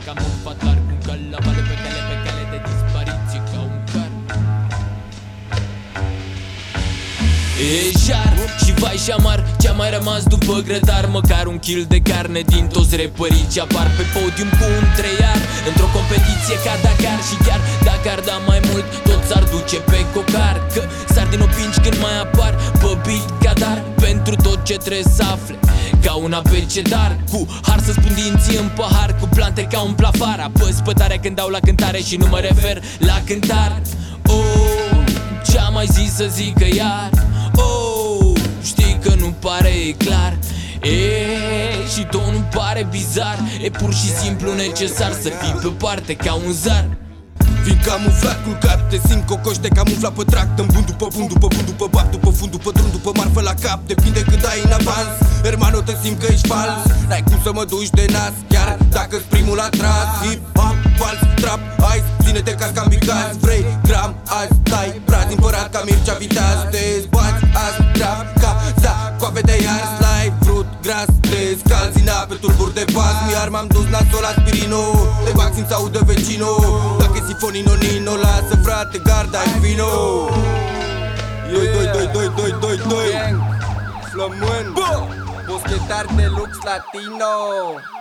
Cam un fatlar cu călăvale pe cale de dispariție ca un car. E jar și vai și amar ce-a mai rămas după grătar. Măcar un kill de carne din toți repării ce apar pe podium cu un treiar într-o competiție ca Dakar. Și chiar dacă ar da mai mult, tot s-ar duce pe cocar. Că sar din opinci când mai apar pe beat ca dar. Pentru tot ce trebuie să afle ca un abecedar. Cu har să spun dinții în pahar, cu plante ca un plafar. Apăs pătarea când dau la cântare și nu mă refer la cântar. Oh, ce-am mai zis să zică iar. Oh, știi că nu pare clar. Și tot nu pare bizar. E pur și simplu necesar să fii pe parte ca un zar. Vin camuflat, culcat, te simt cocoș de camuflat pe trac. Dăm bun după bun, după bun, după bap, după fund, după drum, după marfă la cap. Depinde cât ai în avans, hermano, te simt că ești fals. N-ai cum să mă duci de nas, chiar dacă-s primul la tras. Hip-hop, fals, trap, ice, ține-te ca scambicaz. Vrei gram, azi, stai, brazi împărat ca Mircea Viteaz. Te zbați, azi, trap, ca coafe de iar. Slai, frut, gras, te scalzi în ape, tulburi de pas. Mi-ar m-am dus nasol aspirino, te bag simt s-audă vecino. Dacă sifonino, nino, lasă frate, garda-i vino. Doi Flămâni, boschetar de lux latino.